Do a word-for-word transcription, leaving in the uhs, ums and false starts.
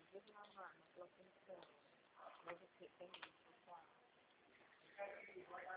Living on Martin, looking still. No the pit beneath the plow.